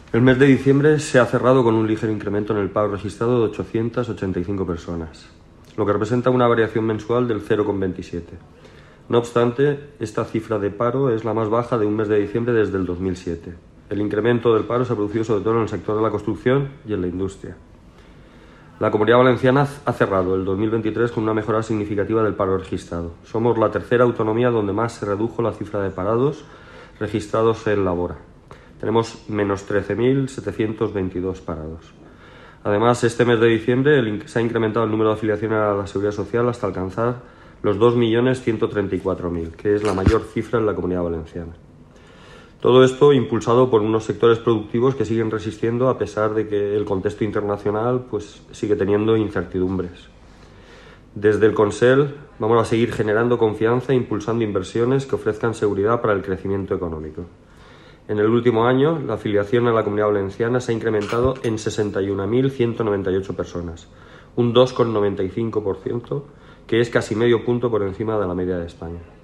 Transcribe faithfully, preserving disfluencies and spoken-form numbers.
El mes de diciembre se ha cerrado con un ligero incremento en el paro registrado de ochocientas ochenta y cinco personas, lo que representa una variación mensual del cero coma veintisiete. No obstante, esta cifra de paro es la más baja de un mes de diciembre desde el dos mil siete. El incremento del paro se ha producido sobre todo en el sector de la construcción y en la industria. La Comunidad Valenciana ha cerrado el dos mil veintitrés con una mejora significativa del paro registrado. Somos la tercera autonomía donde más se redujo la cifra de parados registrados en labora. Tenemos menos trece mil setecientos veintidós parados. Además, este mes de diciembre el, se ha incrementado el número de afiliaciones a la Seguridad Social hasta alcanzar los dos millones ciento treinta y cuatro mil, que es la mayor cifra en la Comunidad Valenciana. Todo esto impulsado por unos sectores productivos que siguen resistiendo a pesar de que el contexto internacional pues, sigue teniendo incertidumbres. Desde el Consell vamos a seguir generando confianza e impulsando inversiones que ofrezcan seguridad para el crecimiento económico. En el último año, la afiliación a la Comunidad Valenciana se ha incrementado en sesenta y una mil ciento noventa y ocho personas, un dos coma noventa y cinco por ciento, que es casi medio punto por encima de la media de España.